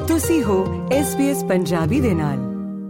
ਤੁਸੀਂ ਹੋ SBS ਪੰਜਾਬੀ ਦੇ ਨਾਲ।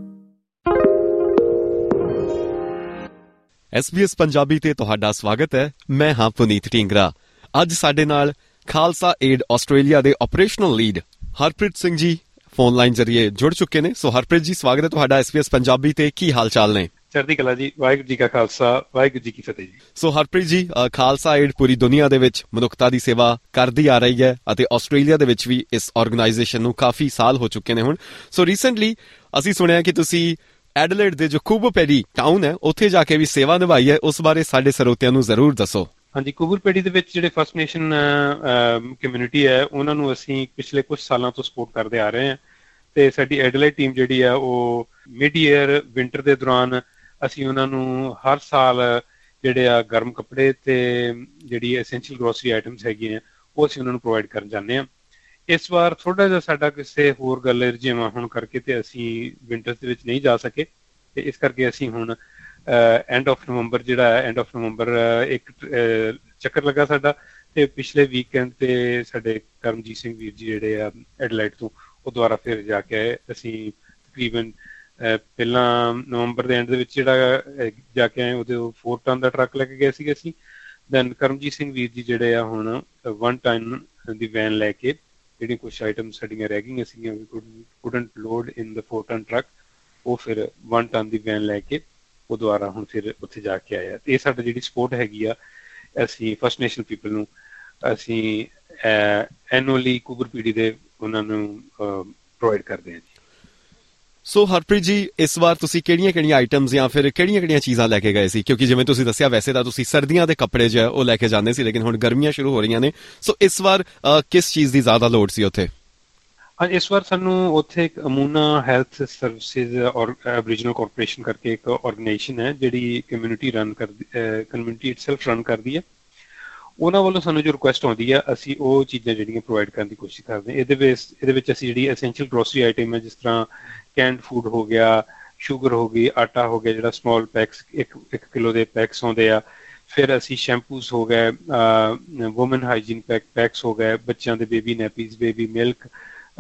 SBS ਪੰਜਾਬੀ ਤੇ ਤੁਹਾਡਾ ਸਵਾਗਤ ਹੈ। ਮੈਂ ਹਾਂ ਪੁਨੀਤ ਢੀਂਗਰਾ। ਅੱਜ ਸਾਡੇ ਨਾਲ ਖਾਲਸਾ ਏਡ ਆਸਟ੍ਰੇਲੀਆ ਦੇ operational lead Harpreet Singh ji phone line ਜ਼ਰੀਏ ਜੁੜ ਚੁੱਕੇ ਨੇ। ਸੋ ਹਰਪ੍ਰੀਤ ਜੀ, ਸਵਾਗਤ ਹੈ ਤੁਹਾਡਾ SBS ਪੰਜਾਬੀ ਤੇ। ਕੀ ਹਾਲ ਚਾਲ ਨੇ? ਚੜ੍ਹਦੀ ਕਲਾ ਜੀ। ਵਾਹਿਗੁਰੂ ਜੀ ਕਾ ਖਾਲਸਾ, ਵਾਹਿਗੁਰੂ ਜੀ ਕੀ ਫਤਿਹ ਜੀ। ਸੋ ਹਰਪ੍ਰੀਤ ਜੀ, ਖਾਲਸਾ ਏਡ ਪੂਰੀ ਦੁਨੀਆ ਦੇ ਵਿੱਚ ਮਨੁੱਖਤਾ ਦੀ ਸੇਵਾ ਕਰਦੀ ਆ ਰਹੀ ਹੈ ਅਤੇ ਆਸਟ੍ਰੇਲੀਆ ਦੇ ਵਿੱਚ ਵੀ ਇਸ ਆਰਗੇਨਾਈਜੇਸ਼ਨ ਨੂੰ ਕਾਫੀ ਸਾਲ ਹੋ ਚੁੱਕੇ ਨੇ ਹੁਣ। ਸੋ ਰੀਸੈਂਟਲੀ ਅਸੀਂ ਸੁਣਿਆ ਕਿ ਤੁਸੀਂ ਐਡਲੇਡ ਦੇ ਜੋ ਕੂਬਰ ਪੈਡੀ ਟਾਊਨ ਹੈ ਉੱਥੇ ਜਾ ਕੇ ਵੀ ਸੇਵਾ ਨਿਭਾਈ ਹੈ। ਉਸ ਬਾਰੇ ਸਾਡੇ ਸਰੋਤਿਆਂ ਨੂੰ ਜ਼ਰੂਰ ਦੱਸੋ। ਹਾਂਜੀ, ਕੂਬਰ ਪੈਡੀ ਦੇ ਵਿੱਚ ਜਿਹੜੇ ਫਸਟ ਨੇਸ਼ਨ ਕਮਿਊਨਿਟੀ ਹੈ ਉਹਨਾਂ ਨੂੰ ਅਸੀਂ ਪਿਛਲੇ ਕੁਝ ਸਾਲਾਂ ਤੋਂ ਸਪੋਰਟ ਕਰਦੇ ਆ ਰਹੇ ਹਾਂ। ਤੇ ਸਾਡੀ ਐਡਲੇਡ ਟੀਮ ਜਿਹੜੀ ਆ ਉਹ ਮਿਡ ਈਅਰ ਵਿੰਟਰ ਦੇ ਦੌਰਾਨ ਅਸੀਂ ਉਹਨਾਂ ਨੂੰ ਹਰ ਸਾਲ ਜਿਹੜੇ ਆ ਗਰਮ ਕੱਪੜੇ ਤੇ ਜਿਹੜੀ ਐਸੈਂਸ਼ੀਅਲ ਗਰੋਸਰੀ ਆਈਟਮਸ ਹੈਗੀਆਂ ਉਹ ਅਸੀਂ ਉਹਨਾਂ ਨੂੰ ਪ੍ਰੋਵਾਈਡ ਕਰਨ ਜਾਂਦੇ ਹਾਂ। ਇਸ ਵਾਰ ਥੋੜਾ ਜਿਹਾ ਸਾਡਾ ਕਿਸੇ ਹੋਰ ਗੱਲ ਰੁਝੇਵਾਂ ਹੋਣ ਕਰਕੇ ਤੇ ਅਸੀਂ ਵਿੰਟਰਸ ਦੇ ਵਿੱਚ ਨਹੀਂ ਜਾ ਸਕੇ, ਤੇ ਇਸ ਕਰਕੇ ਅਸੀਂ ਹੁਣ ਐਂਡ ਆਫ ਨਵੰਬਰ ਇੱਕ ਚੱਕਰ ਲੱਗਾ ਸਾਡਾ, ਤੇ ਪਿਛਲੇ ਵੀਕਐਂਡ ਤੇ ਸਾਡੇ ਕਰਮਜੀਤ ਸਿੰਘ ਵੀਰ ਜੀ ਜਿਹੜੇ ਆ ਐਡਲਾਈਡ ਤੋਂ ਉਹ ਦੁਬਾਰਾ ਫਿਰ ਜਾ ਕੇ ਆਏ। ਅਸੀਂ ਤਕਰੀਬਨ ਪਹਿਲਾਂ ਨਵੰਬਰ ਦੇ ਐਂਡ ਦੇ ਵਿੱਚ ਜਿਹੜਾ ਜਾ ਕੇ ਆਏ ਉਹਦੇ 4 ਟਨ ਦਾ ਟਰੱਕ ਲੈ ਕੇ ਗਏ ਸੀਗੇ ਅਸੀਂ। ਦੈਨ ਕਰਮਜੀਤ ਸਿੰਘ ਵੀਰ ਜੀ ਜਿਹੜੇ ਆ ਹੁਣ 1 ਟਨ ਦੀ ਵੈਨ ਲੈ ਕੇ ਜਿਹੜੀਆਂ ਕੁਛ ਆਈਟਮ ਸਾਡੀਆਂ ਰਹਿ ਗਈਆਂ ਸੀਗੀਆਂ couldn't load in the 4 ton truck, ਉਹ ਫਿਰ 1 ਟਨ ਦੀ ਵੈਨ ਲੈ ਕੇ ਉਹ ਦੁਬਾਰਾ ਹੁਣ ਫਿਰ ਉੱਥੇ ਜਾ ਕੇ ਆਏ ਆ। ਇਹ ਸਾਡੀ ਜਿਹੜੀ ਸਪੋਰਟ ਹੈਗੀ ਆ, ਅਸੀਂ ਫਸਟ ਨੇਸ਼ਨ ਪੀਪਲ ਨੂੰ ਅਸੀਂ ਐਨੂਅਲੀ ਕੂਬਰ ਪੀਡੀ ਦੇ ਉਹਨਾਂ ਨੂੰ ਪ੍ਰੋਵਾਈਡ ਕਰਦੇ ਹਾਂ ਜੀ। ਸੋ ਹਰਪ੍ਰੀਤ ਜੀ, ਇਸ ਵਾਰ ਤੁਸੀਂ ਕਿਹੜੀਆਂ ਆਈਟਮਸ ਜਾਂ ਫਿਰ ਕਿਹੜੀਆਂ ਚੀਜ਼ਾਂ ਲੈ ਕੇ ਗਏ ਸੀ? ਕਿਉਂਕਿ ਜਿਵੇਂ ਤੁਸੀਂ ਦੱਸਿਆ ਵੈਸੇ ਤਾਂ ਤੁਸੀਂ ਸਰਦੀਆਂ ਦੇ ਕੱਪੜੇ ਜੋ ਉਹ ਲੈ ਕੇ ਜਾਂਦੇ ਸੀ, ਲੇਕਿਨ ਹੁਣ ਗਰਮੀਆਂ ਸ਼ੁਰੂ ਹੋ ਰਹੀਆਂ ਨੇ। ਸੋ ਇਸ ਵਾਰ ਕਿਸ ਚੀਜ਼ ਦੀ ਜ਼ਿਆਦਾ ਲੋੜ ਸੀ ਉੱਥੇ? ਹਾਂ, ਇਸ ਵਾਰ ਸਾਨੂੰ ਉੱਥੇ ਇੱਕ ਅਮੂਨਾ ਹੈਲਥ ਸਰਵਿਸਿਜ਼ ਔਰ ਐਬਰੀਜਨਲ ਕਾਰਪੋਰੇਸ਼ਨ ਕਰਕੇ ਇੱਕ ਆਰਗੇਨਾਈਜੇਸ਼ਨ ਹੈ ਜਿਹੜੀ ਕਮਿਊਨਿਟੀ ਇਟਸੈਲਫ ਰਨ ਕਰਦੀ ਹੈ। ਉਹਨਾਂ ਵੱਲੋਂ ਸਾਨੂੰ ਜੋ ਰਿਕੁਐਸਟ ਆਉਂਦੀ ਹੈ ਅਸੀਂ ਉਹ ਚੀਜ਼ਾਂ ਜਿਹੜੀਆਂ ਪ੍ਰੋਵਾਈਡ ਕਰਨ ਦੀ ਕੋਸ਼ਿਸ਼ ਕਰਦੇ ਹਾਂ। ਇਹਦੇ ਵਿੱਚ ਅਸੀਂ ਜਿਹੜੀ ਐਸੈਂਸ਼ੀਅਲ ਗਰੋਸਰੀ ਆਈਟਮ ਹੈ, ਜਿਸ ਤਰ੍ਹਾਂ ਕੈਂਡ ਫੂਡ ਹੋ ਗਿਆ, ਸ਼ੂਗਰ ਹੋ ਗਈ, ਆਟਾ ਹੋ ਗਿਆ, ਜਿਹੜਾ ਸਮਾਲ ਪੈਕਸ 1 ਕਿਲੋ ਦੇ ਪੈਕਸ ਆਉਂਦੇ ਆ। ਫਿਰ ਅਸੀਂ ਸ਼ੈਂਪੂਸ ਹੋ ਗਏ, ਵੂਮਨ ਹਾਈਜੀਨ ਪੈਕਸ ਹੋ ਗਏ, ਬੱਚਿਆਂ ਦੇ baby nappies, baby milk,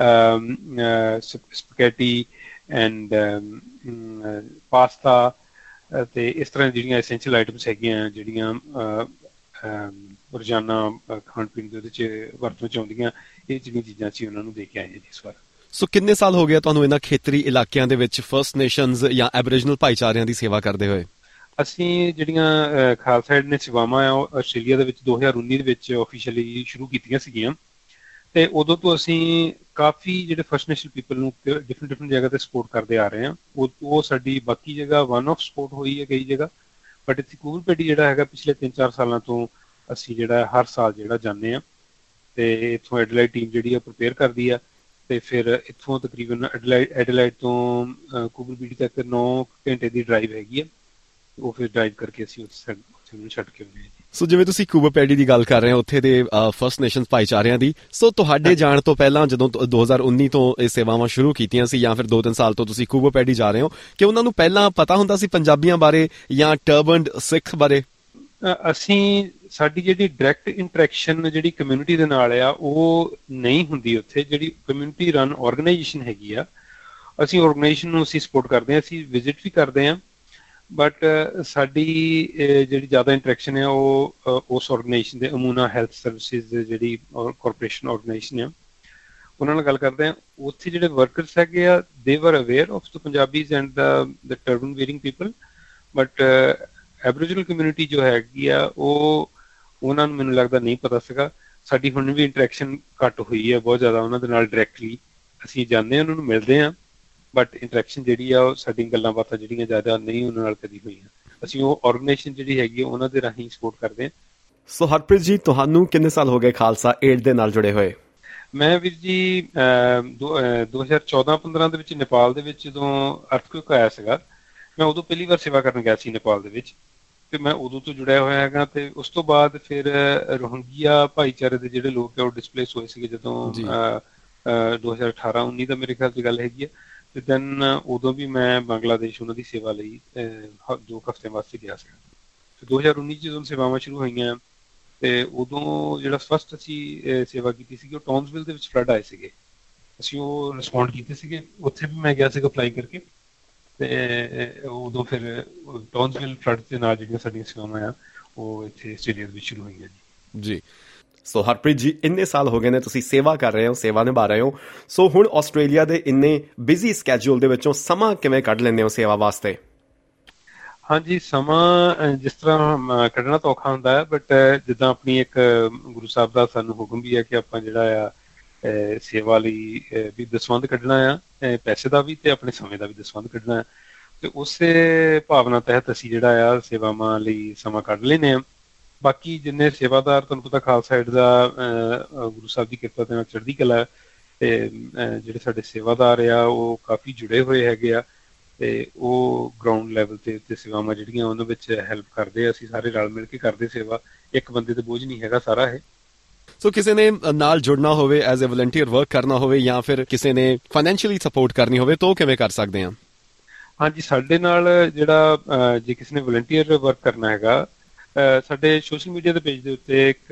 spaghetti and pasta, ਤੇ ਇਸ ਤਰ੍ਹਾਂ ਜਿਹੜੀਆਂ ਐਸੈਂਸ਼ੀਅਲ ਆਈਟਮਸ ਹੈਗੀਆਂ ਜਿਹੜੀਆਂ ਰੋਜ਼ਾਨਾ ਖਾਣ ਪੀਣ ਦੇ ਉਹਦੇ 'ਚ ਵਰਤੋਂ 'ਚ ਆਉਂਦੀਆਂ, ਇਹ ਜਿਹੜੀਆਂ ਚੀਜ਼ਾਂ ਅਸੀਂ ਉਹਨਾਂ ਨੂੰ ਦੇ ਕੇ ਆਏ ਹਾਂ ਜੀ ਇਸ ਵਾਰ। ਸੋ ਕਿੰਨੇ ਸਾਲ ਹੋ ਗਿਆ ਤੁਹਾਨੂੰ ਇਹਨਾਂ ਖੇਤਰੀ ਇਲਾਕਿਆਂ ਦੇ ਵਿੱਚ ਫਸਟ ਨੇਸ਼ਨਜ਼ ਜਾਂ ਐਬਰੀਜਨਲ ਭਾਈਚਾਰਿਆਂ ਦੀ ਸੇਵਾ ਕਰਦੇ ਹੋਏ? ਅਸੀਂ ਜਿਹੜੀਆਂ ਖਾਲਸਾ ਏਡ ਨੇ ਸੇਵਾਵਾਂ ਆ ਉਹ ਆਸਟ੍ਰੇਲੀਆ ਦੇ ਵਿੱਚ 2019 ਦੇ ਵਿੱਚ ਆਫੀਸ਼ੀਅਲੀ ਸ਼ੁਰੂ ਕੀਤੀਆਂ ਸੀਗੀਆਂ, ਤੇ ਉਦੋਂ ਤੋਂ ਅਸੀਂ ਕਾਫੀ ਜਿਹੜੇ ਫਸਟ ਨੇਸ਼ਨ ਪੀਪਲ ਨੂੰ ਡਿਫਰੈਂਟ ਜਗ੍ਹਾ ਤੇ ਸਪੋਰਟ ਕਰਦੇ ਆ ਰਹੇ ਹਾਂ। ਉਹ ਸਾਡੀ ਬਾਕੀ ਜਗ੍ਹਾ ਵਨ ਆਫ ਸਪੋਰਟ ਹੋਈ ਹੈ ਕਈ ਜਗ੍ਹਾ, ਬਟ ਇੱਥੇ ਕੂਬਰ ਪੈਡੀ ਜਿਹੜਾ ਹੈਗਾ ਪਿਛਲੇ 3-4 ਸਾਲਾਂ ਤੋਂ ਅਸੀਂ ਜਿਹੜਾ ਹਰ ਸਾਲ ਜਿਹੜਾ ਜਾਂਦੇ ਹਾਂ, ਤੇ ਇੱਥੋਂ ਐਡਲਾਈਡ ਟੀਮ ਜਿਹੜੀ ਆ ਪ੍ਰਪੇਅਰ ਕਰਦੀ ਆ, ਤੇ ਫਿਰ ਇੱਥੋਂ ਤਕਰੀਬਨ ਐਡਲਾਈਡ ਤੋਂ ਕੂਬਰ ਪੈਡੀ ਤੱਕ 9 ਘੰਟੇ ਦੀ ਡਰਾਈਵ ਹੈਗੀ ਆ, ਉਹ ਫਿਰ ਡਰਾਈਵ ਕਰਕੇ ਅਸੀਂ ਉੱਥੇ ਛੱਡ ਕੇ ਆਉਂਦੇ ਹਾਂ। ਸੋ ਜਿਵੇਂ ਤੁਸੀਂ ਕੂਬਰ ਪੈਡੀ ਦੀ ਗੱਲ ਕਰ ਰਹੇ ਹੋ ਉੱਥੇ ਦੇ ਫਸਟ ਨੇਸ਼ਨਜ਼ ਭਾਈਚਾਰਿਆਂ ਦੀ, ਸੋ ਤੁਹਾਡੇ ਜਾਣ ਤੋਂ ਪਹਿਲਾਂ ਜਦੋਂ 2019 ਤੋਂ ਇਹ ਸੇਵਾਵਾਂ ਸ਼ੁਰੂ ਕੀਤੀਆਂ ਸੀ ਜਾਂ ਫਿਰ 2-3 ਸਾਲ ਤੋਂ ਤੁਸੀਂ ਕੂਬਰ ਪੈਡੀ ਜਾ ਰਹੇ ਹੋ, ਕਿ ਉਹਨਾਂ ਨੂੰ ਪਹਿਲਾਂ ਪਤਾ ਹੁੰਦਾ ਸੀ ਪੰਜਾਬੀਆਂ ਬਾਰੇ ਜਾਂ ਟਰਬਨਡ ਸਿੱਖ ਬਾਰੇ? ਸਾਡੀ ਜਿਹੜੀ ਡਾਇਰੈਕਟ ਇੰਟਰੈਕਸ਼ਨ ਜਿਹੜੀ ਕਮਿਊਨਿਟੀ ਦੇ ਨਾਲ ਆ ਉਹ ਨਹੀਂ ਹੁੰਦੀ ਉੱਥੇ। ਜਿਹੜੀ ਕਮਿਊਨਿਟੀ ਰਨ ਆਰਗੇਨਾਈਜੇਸ਼ਨ ਹੈਗੀ ਆ, ਅਸੀਂ ਆਰਗੇਨਾਈਜੇਸ਼ਨ ਨੂੰ ਅਸੀਂ ਸਪੋਰਟ ਕਰਦੇ ਹਾਂ, ਅਸੀਂ ਵਿਜ਼ਿਟ ਵੀ ਕਰਦੇ ਹਾਂ, ਬਟ ਸਾਡੀ ਜਿਹੜੀ ਜ਼ਿਆਦਾ ਇੰਟਰੈਕਸ਼ਨ ਹੈ ਉਹ ਉਸ ਆਰਗੇਨਾਈਜੇਸ਼ਨ ਦੇ ਅਮੂਨਾ ਹੈਲਥ ਸਰਵਿਸਿਜ਼ ਜਿਹੜੀ ਕਾਰਪੋਰੇਸ਼ਨ ਆਰਗੇਨਾਈਜੇਸ਼ਨ ਆ ਉਹਨਾਂ ਨਾਲ ਗੱਲ ਕਰਦੇ ਹਾਂ। ਉੱਥੇ ਜਿਹੜੇ ਵਰਕਰਸ ਹੈਗੇ ਆ they were aware of the Punjabis and the turban wearing people, but aboriginal community ਜੋ ਹੈਗੀ ਆ ਉਹ ਉਹਨਾਂ ਨੂੰ ਮੈਨੂੰ ਲੱਗਦਾ ਨਹੀਂ ਪਤਾ ਸੀਗਾ। ਸਾਡੀ ਹੁਣ ਵੀ ਇੰਟਰੈਕਸ਼ਨ ਘੱਟ ਹੋਈ ਹੈ ਬਹੁਤ ਜ਼ਿਆਦਾ ਉਹਨਾਂ ਦੇ ਨਾਲ। ਡਾਇਰੈਕਟਲੀ ਅਸੀਂ ਜਾਂਦੇ ਹਾਂ, ਉਹਨਾਂ ਨੂੰ ਮਿਲਦੇ ਹਾਂ, ਬਟ ਇੰਟਰੈਕਸ਼ਨ ਜਿਹੜੀ ਆ ਉਹ ਸਾਡੀਆਂ ਗੱਲਾਂ ਬਾਤਾਂ ਜਿਹੜੀਆਂ ਜ਼ਿਆਦਾ ਨਹੀਂ ਉਹਨਾਂ ਨਾਲ ਕਦੀ ਹੋਈਆਂ। ਅਸੀਂ ਉਹ ਆਰਗੇਨਾਈਜੇਸ਼ਨ ਜਿਹੜੀ ਹੈਗੀ ਆ ਉਹਨਾਂ ਦੇ ਰਾਹੀਂ ਸਪੋਰਟ ਕਰਦੇ ਹਾਂ। ਸੋ ਹਰਪ੍ਰੀਤ ਜੀ, ਤੁਹਾਨੂੰ ਕਿੰਨੇ ਸਾਲ ਹੋ ਗਏ ਖਾਲਸਾ ਏਡ ਦੇ ਨਾਲ ਜੁੜੇ ਹੋਏ? ਮੈਂ ਵੀਰ ਜੀ 2014-15 ਦੇ ਵਿੱਚ ਨੇਪਾਲ ਦੇ ਵਿੱਚ ਜਦੋਂ ਅਰਥਕੁਏਕ ਆਇਆ ਸੀਗਾ, ਮੈਂ ਉਦੋਂ ਪਹਿਲੀ ਵਾਰ ਸੇਵਾ ਕਰਨ ਗਿਆ ਸੀ ਨੇਪਾਲ ਦੇ ਵਿੱਚ, ਤੇ ਮੈਂ ਉਦੋਂ ਤੋਂ ਜੁੜਿਆ ਹੋਇਆ ਹੈਗਾ। ਤੇ ਉਸ ਤੋਂ ਬਾਅਦ ਫਿਰ ਰੋਹਿੰਗਿਆ ਭਾਈਚਾਰੇ ਦੇ ਜਿਹੜੇ ਲੋਕ ਆ ਉਹ ਡਿਸਪਲੇਸ ਹੋਏ ਸੀਗੇ ਜਦੋਂ 2018-19 ਦਾ ਮੇਰੇ ਖਿਆਲ 'ਚ ਗੱਲ ਹੈਗੀ ਆ। ਤੇ ਦੈਨ ਉਦੋਂ ਵੀ ਮੈਂ ਬੰਗਲਾਦੇਸ਼ ਉਹਨਾਂ ਦੀ ਸੇਵਾ ਲਈ 2 ਹਫ਼ਤਿਆਂ ਵਾਸਤੇ ਗਿਆ ਸੀਗਾ। ਤੇ 2019 'ਚ ਜਦੋਂ ਸੇਵਾਵਾਂ ਸ਼ੁਰੂ ਹੋਈਆਂ ਤੇ ਉਦੋਂ ਜਿਹੜਾ ਫਸਟ ਅਸੀਂ ਸੇਵਾ ਕੀਤੀ ਸੀਗੀ ਉਹ ਟਾਊਨਸਵਿਲ ਦੇ ਵਿੱਚ ਫਲੱਡ ਆਏ ਸੀਗੇ, ਅਸੀਂ ਉਹ ਰਿਸਪੌਂਡ ਕੀਤੇ ਸੀਗੇ। ਉੱਥੇ ਵੀ ਮੈਂ ਗਿਆ ਸੀਗਾ ਅਪਲਾਈ ਕਰਕੇ, ਤੇ ਉਦੋਂ ਫਿਰ ਟੌਨਸਵਿਲ ਫਲੱਡ ਦੇ ਨਾਲ ਜਿਹੜੀਆਂ ਸਾਡੀਆਂ ਸੇਵਾਵਾਂ ਆ ਉਹ ਇੱਥੇ ਆਸਟ੍ਰੇਲੀਆ ਦੇ ਵਿੱਚ ਸ਼ੁਰੂ ਹੋਈਆਂ ਜੀ। ਸੋ ਹਰਪ੍ਰੀਤ ਜੀ, ਇੰਨੇ ਸਾਲ ਹੋ ਗਏ ਨੇ ਤੁਸੀਂ ਸੇਵਾ ਕਰ ਰਹੇ ਹੋ, ਸੇਵਾ ਨਿਭਾ ਰਹੇ ਹੋ। ਸੋ ਹੁਣ ਆਸਟ੍ਰੇਲੀਆ ਦੇ ਇੰਨੇ ਬਿਜ਼ੀ ਸਕੈਜੂਲ ਦੇ ਵਿੱਚੋਂ ਸਮਾਂ ਕਿਵੇਂ ਕੱਢ ਲੈਂਦੇ ਹੋ ਸੇਵਾ ਵਾਸਤੇ? ਹਾਂਜੀ, ਸਮਾਂ ਜਿਸ ਤਰ੍ਹਾਂ ਕੱਢਣਾ ਤਾਂ ਔਖਾ ਹੁੰਦਾ ਹੈ, ਬਟ ਜਿੱਦਾਂ ਆਪਣੀ ਇੱਕ ਗੁਰੂ ਸਾਹਿਬ ਦਾ ਸਾਨੂੰ ਹੁਕਮ ਵੀ ਹੈ ਕਿ ਆਪਾਂ ਜਿਹੜਾ ਆ ਸੇਵਾ ਲਈ ਵੀ ਦਸਵੰਧ ਕੱਢਣਾ ਆ, ਪੈਸੇ ਦਾ ਵੀ ਤੇ ਆਪਣੇ ਸਮੇਂ ਦਾ ਵੀ ਦਸਵੰਧ ਕੱਢਣਾ ਆ। ਤੇ ਉਸੇ ਭਾਵਨਾ ਤਹਿਤ ਅਸੀਂ ਜਿਹੜਾ ਆ ਸੇਵਾਵਾਂ ਲਈ ਸਮਾਂ ਕੱਢ ਲੈਂਦੇ ਹਾਂ। ਬਾਕੀ ਜਿੰਨੇ ਸੇਵਾਦਾਰ, ਤੁਹਾਨੂੰ ਪਤਾ ਖਾਲਸਾ ਏਡ ਦਾ ਗੁਰੂ ਸਾਹਿਬ ਦੀ ਕਿਰਪਾ ਦੇ ਨਾਲ ਚੜ੍ਹਦੀ ਕਲਾ, ਤੇ ਜਿਹੜੇ ਸਾਡੇ ਸੇਵਾਦਾਰ ਆ ਉਹ ਕਾਫੀ ਜੁੜੇ ਹੋਏ ਹੈਗੇ ਆ, ਤੇ ਉਹ ਗਰਾਊਂਡ ਲੈਵਲ ਤੇ ਉੱਤੇ ਸੇਵਾਵਾਂ ਜਿਹੜੀਆਂ ਉਹਨਾਂ ਵਿੱਚ ਹੈਲਪ ਕਰਦੇ ਆ। ਅਸੀਂ ਸਾਰੇ ਰਲ ਮਿਲ ਕੇ ਕਰਦੇ ਸੇਵਾ, ਇੱਕ ਬੰਦੇ ਤੇ ਬੋਝ ਨਹੀਂ ਹੈਗਾ ਸਾਰਾ ਇਹ। ਸੋ ਕਿਸੇ ਨੇ ਨਾਲ ਜੁੜਨਾ ਹੋਵੇ, ਐਜ਼ ਅ ਵਲੰਟੀਅਰ ਵਰਕ ਕਰਨਾ ਹੋਵੇ, ਜਾਂ ਫਿਰ ਕਿਸੇ ਨੇ ਫਾਈਨੈਂਸ਼ੀਅਲੀ ਸਪੋਰਟ ਕਰਨੀ ਹੋਵੇ, ਤਾਂ ਉਹ ਕਿਵੇਂ ਕਰ ਸਕਦੇ ਆ? ਹਾਂਜੀ, ਸਾਡੇ ਨਾਲ ਜਿਹੜਾ ਜੇ ਕਿਸੇ ਨੇ ਵਲੰਟੀਅਰ ਵਰਕ ਕਰਨਾ ਹੈਗਾ, ਸਾਡੇ ਸੋਸ਼ਲ ਮੀਡੀਆ ਦੇ ਪੇਜ ਦੇ ਉੱਤੇ ਇੱਕ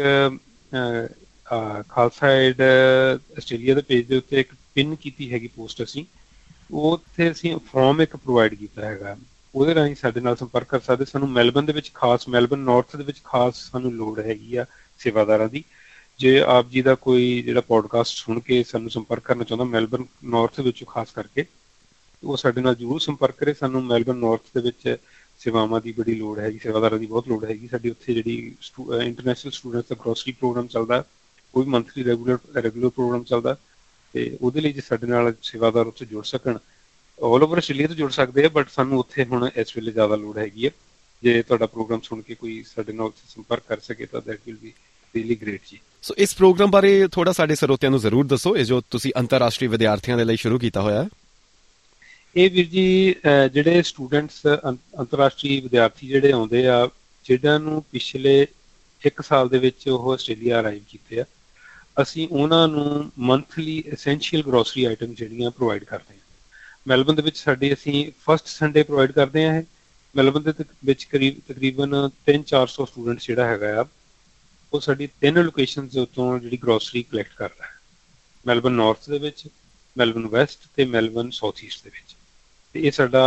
ਖਾਲਸਾ ਏਡ ਆਸਟ੍ਰੇਲੀਆ ਦੇ ਪੇਜ ਦੇ ਉੱਤੇ ਇੱਕ ਪਿੰਨ ਕੀਤੀ ਹੈਗੀ ਪੋਸਟ, ਅਸੀਂ ਉੱਥੇ ਅਸੀਂ ਫਾਰਮ ਇੱਕ ਪ੍ਰੋਵਾਈਡ ਕੀਤਾ ਹੈਗਾ, ਉਹਦੇ ਰਾਹੀਂ ਸਾਡੇ ਨਾਲ ਸੰਪਰਕ ਕਰ ਸਕਦੇ। ਸਾਨੂੰ ਮੈਲਬਨ ਦੇ ਵਿੱਚ ਖਾਸ, ਮੈਲਬਨ ਨਾਰਥ ਦੇ ਵਿੱਚ ਖਾਸ ਸਾਨੂੰ ਲੋੜ ਹੈਗੀ ਆ ਸੇਵਾਦਾਰਾਂ ਦੀ। ਜੇ ਆਪ ਜੀ ਦਾ ਕੋਈ ਜਿਹੜਾ ਪੋਡਕਾਸਟ ਸੁਣ ਕੇ ਸਾਨੂੰ ਸੰਪਰਕ ਕਰਨਾ ਚਾਹੁੰਦਾ ਮੈਲਬਨ ਨਾਰਥ ਵਿੱਚੋਂ ਖਾਸ ਕਰਕੇ, ਉਹ ਸਾਡੇ ਨਾਲ ਜ਼ਰੂਰ ਸੰਪਰਕ ਕਰੇ। ਸਾਨੂੰ ਮੈਲਬਨ ਨਾਰਥ ਦੇ ਵਿੱਚ ਸੇਵਾਵਾਂ ਦੀ ਬੜੀ ਲੋੜ ਹੈਗੀ, ਸੇਵਾਦਾਰਾਂ ਦੀ ਬਹੁਤ ਲੋੜ ਹੈਗੀ। ਸਾਡੀ ਉੱਥੇ ਜਿਹੜੀ ਇੰਟਰਨੈਸ਼ਨਲ ਸਟੂਡੈਂਟਸ ਦਾ ਗਰੋਸਰੀ ਪ੍ਰੋਗਰਾਮ ਚੱਲਦਾ, ਉਹ ਵੀ ਮੰਥਲੀ ਰੈਗੂਲਰ ਪ੍ਰੋਗਰਾਮ ਚੱਲਦਾ, ਤੇ ਉਹਦੇ ਲਈ ਜੇ ਸਾਡੇ ਨਾਲ ਸੇਵਾਦਾਰ ਉੱਥੇ ਜੁੜ ਸਕਣ, ਆਲ ਓਵਰ ਆਸਟ੍ਰੇਲੀਆ ਤੋਂ ਜੁੜ ਸਕਦੇ ਆ, ਬਟ ਸਾਨੂੰ ਉੱਥੇ ਹੁਣ ਇਸ ਵੇਲੇ ਜ਼ਿਆਦਾ ਲੋੜ ਹੈਗੀ ਹੈ। ਜੇ ਤੁਹਾਡਾ ਪ੍ਰੋਗਰਾਮ ਸੁਣ ਕੇ ਕੋਈ ਸਾਡੇ ਨਾਲ ਉੱਥੇ ਸੰਪਰਕ ਕਰ ਸਕੇ ਤਾਂ that will be really great ਜੀ। ਸੋ ਇਸ ਪ੍ਰੋਗਰਾਮ ਬਾਰੇ ਥੋੜਾ ਸਾਡੇ ਸਰੋਤਿਆਂ ਨੂੰ ਜ਼ਰੂਰ ਦੱਸੋ, ਇਹ ਜੋ ਤੁਸੀਂ ਅੰਤਰਰਾਸ਼ਟਰੀ ਵਿਦਿਆਰਥੀਆਂ ਦੇ ਲਈ ਸ਼ੁਰੂ ਕੀਤਾ ਹੋਇਆ। ਇਹ ਵੀਰ ਜੀ, ਜਿਹੜੇ ਸਟੂਡੈਂਟਸ ਅੰਤਰਰਾਸ਼ਟਰੀ ਵਿਦਿਆਰਥੀ ਜਿਹੜੇ ਆਉਂਦੇ ਆ, ਜਿਹਨਾਂ ਨੂੰ ਪਿਛਲੇ 1 ਸਾਲ ਦੇ ਵਿੱਚ ਉਹ ਆਸਟ੍ਰੇਲੀਆ ਅਰਾਈਵ ਕੀਤੇ ਆ, ਅਸੀਂ ਉਹਨਾਂ ਨੂੰ ਮੰਥਲੀ ਐਸੈਂਸ਼ੀਅਲ ਗਰੋਸਰੀ ਆਈਟਮ ਜਿਹੜੀਆਂ ਪ੍ਰੋਵਾਈਡ ਕਰਦੇ ਹਾਂ। ਮੈਲਬਨ ਦੇ ਵਿੱਚ ਸਾਡੀ ਅਸੀਂ ਫਸਟ ਸੰਡੇ ਪ੍ਰੋਵਾਈਡ ਕਰਦੇ ਹਾਂ। ਇਹ ਮੈਲਬਨ ਦੇ ਵਿੱਚ ਤਕਰੀਬਨ 300-400 ਸਟੂਡੈਂਟਸ ਜਿਹੜਾ ਹੈਗਾ ਆ, ਉਹ ਸਾਡੀ 3 ਲੋਕੇਸ਼ਨਸ ਉੱਤੋਂ ਜਿਹੜੀ ਗਰੋਸਰੀ ਕਲੈਕਟ ਕਰ ਰਿਹਾ ਹੈ, ਮੈਲਬਨ ਨਾਰਥ ਦੇ ਵਿੱਚ, ਮੈਲਬਨ ਵੈਸਟ ਤੇ ਮੈਲਬਨ ਸਾਊਥ ਈਸਟ ਦੇ ਵਿੱਚ। ਤੇ ਇਹ ਸਾਡਾ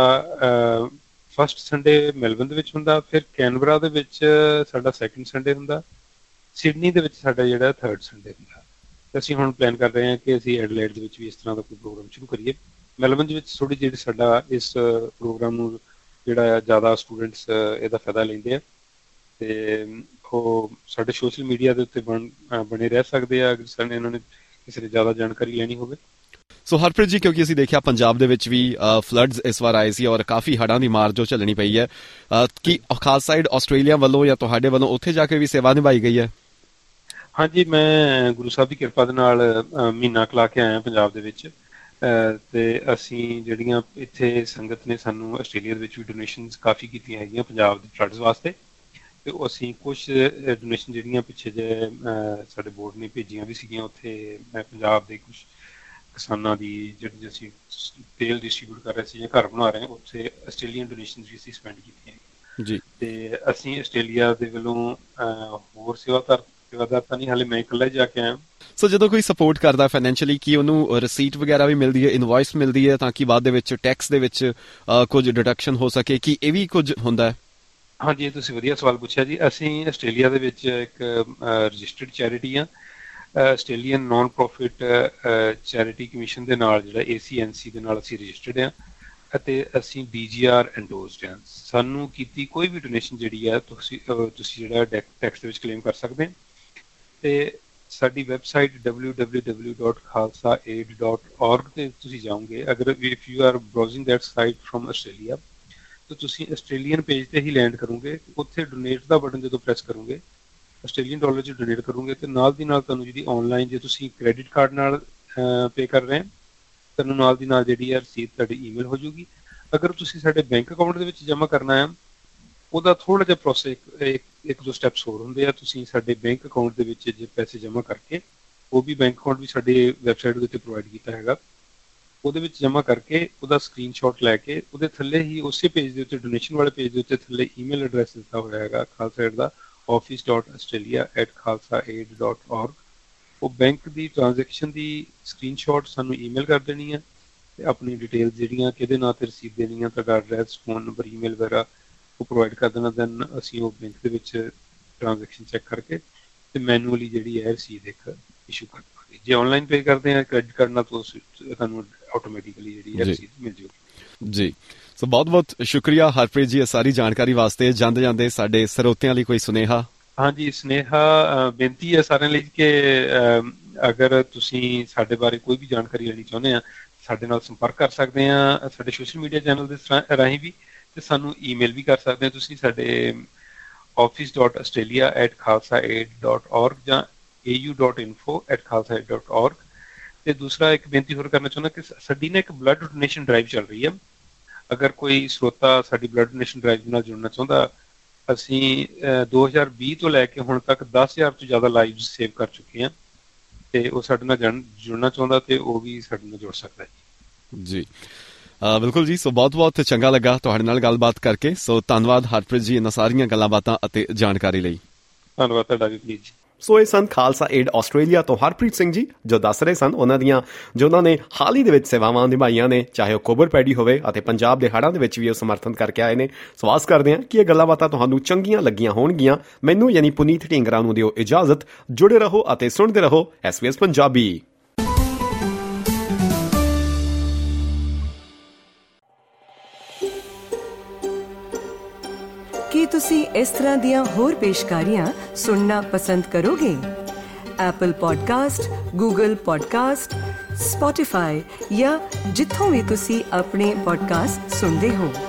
ਫਸਟ ਸੰਡੇ ਮੈਲਬਨ ਦੇ ਵਿੱਚ ਹੁੰਦਾ, ਫਿਰ ਕੈਨਬਰਾ ਦੇ ਵਿੱਚ ਸਾਡਾ ਸੈਕੰਡ ਸੰਡੇ ਹੁੰਦਾ, ਸਿਡਨੀ ਦੇ ਵਿੱਚ ਸਾਡਾ ਜਿਹੜਾ ਥਰਡ ਸੰਡੇ ਹੁੰਦਾ। ਤੇ ਅਸੀਂ ਹੁਣ ਪਲਾਨ ਕਰ ਰਹੇ ਹਾਂ ਕਿ ਅਸੀਂ ਐਡਲੇਡ ਦੇ ਵਿੱਚ ਵੀ ਇਸ ਤਰ੍ਹਾਂ ਦਾ ਕੋਈ ਪ੍ਰੋਗਰਾਮ ਸ਼ੁਰੂ ਕਰੀਏ। ਮੈਲਬਨ ਦੇ ਵਿੱਚ ਥੋੜੀ ਜਿਹੜੀ ਸਾਡਾ ਇਸ ਪ੍ਰੋਗਰਾਮ ਨੂੰ ਜਿਹੜਾ ਆ ਜ਼ਿਆਦਾ ਸਟੂਡੈਂਟਸ ਇਹਦਾ ਫਾਇਦਾ ਲੈਂਦੇ ਆ, ਤੇ ਉਹ ਸਾਡੇ ਸੋਸ਼ਲ ਮੀਡੀਆ ਦੇ ਉੱਤੇ ਬਣੇ ਰਹਿ ਸਕਦੇ ਆ, ਅਗਰ ਇਹਨਾਂ ਨੇ ਕਿਸੇ ਨੇ ਜ਼ਿਆਦਾ ਜਾਣਕਾਰੀ ਲੈਣੀ ਹੋਵੇ। ਸੋ ਹਰਪ੍ਰੀਤ ਜੀ, ਕਿਉਂਕਿ ਅਸੀਂ ਦੇਖਿਆ ਪੰਜਾਬ ਦੇ ਵਿੱਚ ਵੀ ਫਲੱਡਸ ਇਸ ਵਾਰ ਆਏ ਸੀ ਔਰ ਕਾਫੀ ਹੜ੍ਹਾਂ ਦੀ ਮਾਰ ਜੋ ਝੱਲਣੀ ਪਈ ਹੈ, ਕੀ ਖਾਲਸਾ ਏਡ ਆਸਟ੍ਰੇਲੀਆ ਵੱਲੋਂ ਜਾਂ ਤੁਹਾਡੇ ਵੱਲੋਂ ਉੱਥੇ ਜਾ ਕੇ ਵੀ ਸੇਵਾ ਨਿਭਾਈ ਗਈ ਹੈ? ਹਾਂਜੀ, ਮੈਂ ਗੁਰੂ ਸਾਹਿਬ ਦੀ ਕਿਰਪਾ ਦੇ ਨਾਲ ਮਹੀਨਾ ਕੁ ਲਾ ਕੇ ਆਇਆ ਪੰਜਾਬ ਦੇ ਵਿੱਚ, ਤੇ ਅਸੀਂ ਜਿਹੜੀਆਂ ਇੱਥੇ ਸੰਗਤ ਨੇ ਸਾਨੂੰ ਆਸਟ੍ਰੇਲੀਆ ਦੇ ਵਿੱਚ ਵੀ ਡੋਨੇਸ਼ਨਸ ਕਾਫੀ ਕੀਤੀਆਂ ਹੈਗੀਆਂ ਪੰਜਾਬ ਦੇ ਫਲੱਡਸ ਵਾਸਤੇ, ਤੇ ਉਹ ਅਸੀਂ ਕੁਝ ਡੋਨੇਸ਼ਨ ਜਿਹੜੀਆਂ ਪਿੱਛੇ ਜੇ ਸਾਡੇ ਬੋਰਡ ਨੇ ਭੇਜੀਆਂ ਵੀ ਸੀਗੀਆਂ ਉੱਥੇ। ਮੈਂ ਪੰਜਾਬ ਦੇ ਕੁਝ ਕਿਸਾਨਾਂ ਦੀ ਜਿਹੜੀ ਅਸੀਂ ਤੇਲ ਡਿਸਟਰੀਬਿਊਟ ਕਰ ਰਹੇ ਸੀ ਜਾਂ ਘਰ ਬਣਾ ਰਹੇ, ਉੱਥੇ ਆਸਟ੍ਰੇਲੀਅਨ ਡੋਨੇਸ਼ਨ ਵੀ ਅਸੀਂ ਸਪੈਂਡ ਕੀਤੀਆਂ ਜੀ। ਤੇ ਅਸੀਂ ਆਸਟ੍ਰੇਲੀਆ ਦੇ ਵੱਲੋਂ ਹੋਰ ਸੇਵਾਦਾਰ ਤਾਂ ਨਹੀਂ, ਹਾਲੇ ਮੈਂ ਇਕੱਲਾ ਹੀ ਜਾ ਕੇ ਆਇਆ। ਸੋ ਜਦੋਂ ਕੋਈ ਸਪੋਰਟ ਕਰਦਾ ਫਾਈਨੈਂਸ਼ੀਅਲੀ, ਕੀ ਉਹਨੂੰ ਰਸੀਟ ਵਗੈਰਾ ਵੀ ਮਿਲਦੀ ਹੈ, ਇਨਵੌਇਸ ਮਿਲਦੀ ਹੈ, ਤਾਂ ਕਿ ਬਾਅਦ ਦੇ ਵਿੱਚ ਟੈਕਸ ਦੇ ਵਿੱਚ ਕੁਝ ਡਿਡਕਸ਼ਨ ਹੋ ਸਕੇ? ਕੀ ਇਹ ਵੀ ਕੁਝ ਹੁੰਦਾ ਹੈ? ਹਾਂਜੀ, ਇਹ ਤੁਸੀਂ ਵਧੀਆ ਸਵਾਲ ਪੁੱਛਿਆ ਜੀ। ਅਸੀਂ ਆਸਟ੍ਰੇਲੀਆ ਦੇ ਵਿੱਚ ਇੱਕ ਰਜਿਸਟਰਡ ਚੈਰਿਟੀ ਆ, Australian non profit charity commission ਦੇ ਨਾਲ, ਜਿਹੜਾ ACNC ਦੇ ਨਾਲ ਅਸੀਂ ਰਜਿਸਟਰਡ ਆ, ਅਤੇ ਅਸੀਂ DGR ਐਂਡੋਰਸਡ ਆ। ਸਾਨੂੰ ਕੀਤੀ ਕੋਈ ਵੀ ਡੋਨੇਸ਼ਨ ਜਿਹੜੀ ਆ ਤੁਸੀਂ ਜਿਹੜਾ ਟੈਕਸ ਦੇ ਵਿੱਚ ਕਲੇਮ ਕਰ ਸਕਦੇ ਹੋ। ਤੇ ਸਾਡੀ ਵੈਬਸਾਈਟ www.khalsaaid.org ਤੇ ਤੁਸੀਂ ਜਾਓਗੇ, ਅਗਰ if you are browsing that site from Australia, ਤਾਂ ਤੁਸੀਂ ਆਸਟ੍ਰੇਲੀਅਨ ਪੇਜ ਤੇ ਹੀ ਲੈਂਡ ਕਰੋਗੇ। ਉੱਥੇ ਡੋਨੇਟ ਦਾ ਬਟਨ ਜਦੋਂ ਪ੍ਰੈਸ ਕਰੋਗੇ, ਆਸਟ੍ਰੇਲੀਅਨ ਡਾਲਰ 'ਚ ਡੋਨੇਟ ਕਰੋਗੇ, ਤੇ ਨਾਲ ਦੀ ਨਾਲ ਤੁਹਾਨੂੰ ਜਿਹੜੀ ਆਨਲਾਈਨ, ਜੇ ਤੁਸੀਂ ਕ੍ਰੈਡਿਟ ਕਾਰਡ ਨਾਲ ਪੇ ਕਰ ਰਹੇ ਹੋ, ਤੁਹਾਨੂੰ ਨਾਲ ਦੀ ਨਾਲ ਜਿਹੜੀ ਹੈ ਰਸੀਦ ਤੁਹਾਡੀ ਈਮੇਲ ਹੋ ਜਾਊਗੀ। ਅਗਰ ਤੁਸੀਂ ਸਾਡੇ ਬੈਂਕ ਅਕਾਊਂਟ ਦੇ ਵਿੱਚ ਜਮ੍ਹਾਂ ਕਰਨਾ ਹੈ, ਉਹਦਾ ਥੋੜਾ ਜਿਹਾ ਪ੍ਰੋਸੈਸ, ਇੱਕ ਦੋ ਸਟੈਪਸ ਹੋਰ ਹੁੰਦੇ ਆ। ਤੁਸੀਂ ਸਾਡੇ ਬੈਂਕ ਅਕਾਊਂਟ ਦੇ ਵਿੱਚ ਜੇ ਪੈਸੇ ਜਮ੍ਹਾਂ ਕਰਕੇ, ਉਹ ਵੀ ਬੈਂਕ ਅਕਾਊਂਟ ਵੀ ਸਾਡੇ ਵੈਬਸਾਈਟ ਦੇ ਉੱਤੇ ਪ੍ਰੋਵਾਈਡ ਕੀਤਾ ਹੈਗਾ, ਉਹਦੇ ਵਿੱਚ ਜਮ੍ਹਾਂ ਕਰਕੇ ਉਹਦਾ ਸਕਰੀਨਸ਼ਾਟ ਲੈ ਕੇ, ਉਹਦੇ ਥੱਲੇ ਹੀ ਉਸੇ ਪੇਜ ਦੇ ਉੱਤੇ, ਡੋਨੇਸ਼ਨ ਵਾਲੇ ਪੇਜ ਦੇ ਉੱਤੇ ਥੱਲੇ ਈਮੇਲ ਐਡਰੈਸ ਦਿੱਤਾ ਹੋਇਆ ਹੈਗਾ ਖਾਲਸਾ ਏਡ ਦਾ, office.australia@khalsaaid.org, ਉਹ ਬੈਂਕ ਦੀ ਟ੍ਰਾਂਜੈਕਸ਼ਨ ਦੀ ਸਕਰੀਨਸ਼ਾਟ ਸਾਨੂੰ ਈਮੇਲ ਕਰ ਦੇਣੀ ਹੈ ਤੇ ਆਪਣੀ ਡਿਟੇਲਸ ਜਿਹੜੀਆਂ ਕਿਹਦੇ ਨਾਂ ਤੇ ਰਸੀਦ ਦੇਣੀਆਂ, ਤੁਹਾਡਾ ਐਡਰੈਸ, ਫੋਨ ਨੰਬਰ, ਈਮੇਲ ਵਗੈਰਾ ਉਹ ਪ੍ਰੋਵਾਈਡ ਕਰ ਦੇਣਾ। ਦੈਨ ਅਸੀਂ ਉਹ ਬੈਂਕ ਦੇ ਵਿੱਚ ਟ੍ਰਾਂਜੈਕਸ਼ਨ ਚੈੱਕ ਕਰਕੇ ਤੇ ਮੈਨੂਅਲੀ ਜਿਹੜੀ ਹੈ ਰਸੀਦ ਇੱਕ ਇਸ਼ੂ ਕਰ ਦੇਵਾਂਗੇ। ਜੇ ਆਨਲਾਈਨ ਪੇ ਕਰਦੇ ਹਾਂ ਕ੍ਰੈਡਿਟ ਕਾਰਡ ਨਾਲ ਤਾਂ ਤੁਹਾਨੂੰ ਆਟੋਮੈਟਿਕਲੀ ਜਿਹੜੀ ਹੈ ਰਸੀਦ ਮਿਲ ਜਾਊਗੀ ਜੀ। ਸੋ ਬਹੁਤ ਸ਼ੁਕਰੀਆ ਹਰਪ੍ਰੀਤ ਜੀ ਸਾਰੀ ਜਾਣਕਾਰੀ ਵਾਸਤੇ। ਜਾਂਦੇ ਸਾਡੇ ਸਰੋਤਿਆਂ ਲਈ ਕੋਈ ਸੁਨੇਹਾ? ਹਾਂਜੀ, ਸੁਨੇਹਾ ਬੇਨਤੀ ਹੈ ਸਾਰਿਆਂ ਲਈ ਕਿ ਅਗਰ ਤੁਸੀਂ ਸਾਡੇ ਬਾਰੇ ਕੋਈ ਵੀ ਜਾਣਕਾਰੀ ਲੈਣੀ ਚਾਹੁੰਦੇ ਆ, ਸਾਡੇ ਨਾਲ ਸੰਪਰਕ ਕਰ ਸਕਦੇ ਆ ਸਾਡੇ ਸੋਸ਼ਲ ਮੀਡੀਆ ਚੈਨਲ ਦੇ ਰਾਹੀਂ ਵੀ, ਤੇ ਸਾਨੂੰ ਈਮੇਲ ਵੀ ਕਰ ਸਕਦੇ ਹੋ ਤੁਸੀਂ ਸਾਡੇ office.australia@khalsaaid.org ਜਾਂ au.info@khalsaaid.org। ਤੇ ਦੂਸਰਾ ਇੱਕ ਬੇਨਤੀ ਹੋਰ ਕਰਨਾ ਚਾਹੁੰਦਾ ਕਿ ਸਾਡੀ ਨਾ ਇੱਕ ਬਲੱਡ ਡੋਨੇਸ਼ਨ ਡਰਾਈਵ ਚੱਲ ਰਹੀ ਹੈ। ਅਗਰ ਕੋਈ ਸਰੋਤਾ ਸਾਡੀ ਬਲੱਡ ਡੋਨੇਸ਼ਨ ਡਰਾਈਵ ਨਾਲ ਜੁੜਨਾ ਚਾਹੁੰਦਾ, ਅਸੀਂ 2020 ਤੋਂ ਲੈ ਕੇ ਹੁਣ ਤੱਕ 10,000 ਤੋਂ ਜ਼ਿਆਦਾ ਲਾਈਵਜ਼ ਸੇਵ ਕਰ ਚੁੱਕੇ ਹਾਂ, ਤੇ ਉਹ ਸਾਡੇ ਨਾਲ ਜੁੜਨਾ ਚਾਹੁੰਦਾ ਤੇ ਉਹ ਵੀ ਸਾਡੇ ਨਾਲ ਜੁੜ ਸਕਦਾ ਜੀ। ਬਿਲਕੁਲ ਜੀ। ਸੋ ਬਹੁਤ ਚੰਗਾ ਲੱਗਾ ਤੁਹਾਡੇ ਨਾਲ ਗੱਲਬਾਤ ਕਰਕੇ। ਸੋ ਧੰਨਵਾਦ ਹਰਪ੍ਰੀਤ ਜੀ ਇਹਨਾਂ ਸਾਰੀਆਂ ਗੱਲਾਂ ਬਾਤਾਂ ਅਤੇ ਜਾਣਕਾਰੀ ਲਈ। ਧੰਨਵਾਦ ਤੁਹਾਡਾ ਵੀ ਪਲੀਜ਼। ਸੋ ਇਹ ਸਨ ਖਾਲਸਾ ਏਡ ਆਸਟ੍ਰੇਲੀਆ ਤੋਂ ਹਰਪ੍ਰੀਤ ਸਿੰਘ ਜੀ, ਜੋ ਦੱਸ ਰਹੇ ਸਨ ਉਹਨਾਂ ਨੇ ਹਾਲ ਹੀ ਦੇ ਵਿੱਚ ਸੇਵਾਵਾਂ ਨਿਭਾਈਆਂ ਨੇ, ਚਾਹੇ ਉਹ ਕੋਬਰ ਪੈਡੀ ਹੋਵੇ ਅਤੇ ਪੰਜਾਬ ਦੇ ਹੜ੍ਹਾਂ ਦੇ ਵਿੱਚ ਵੀ ਉਹ ਸਮਰਥਨ ਕਰਕੇ ਆਏ ਨੇ। ਸੋ ਆਸ ਕਰਦੇ ਹਾਂ ਕਿ ਇਹ ਗੱਲਾਂ ਬਾਤਾਂ ਤੁਹਾਨੂੰ ਚੰਗੀਆਂ ਲੱਗੀਆਂ ਹੋਣਗੀਆਂ। ਮੈਨੂੰ ਯਾਨੀ ਪੁਨੀਤ ਢੀਂਗਰਾ ਨੂੰ ਦਿਓ ਇਜਾਜ਼ਤ। ਜੁੜੇ ਰਹੋ ਅਤੇ ਸੁਣਦੇ ਰਹੋ SBS ਪੰਜਾਬੀ। ਕੀ ਤੁਸੀਂ ਇਸ ਤਰ੍ਹਾਂ ਦੀਆਂ ਹੋਰ ਪੇਸ਼ਕਾਰੀਆਂ ਸੁਣਨਾ ਪਸੰਦ ਕਰੋਗੇ? Apple podcast, Google podcast, Spotify ਜਾਂ ਜਿੱਥੋਂ ਵੀ ਤੁਸੀਂ ਆਪਣੇ ਪੋਡਕਾਸਟ ਸੁਣਦੇ ਹੋ।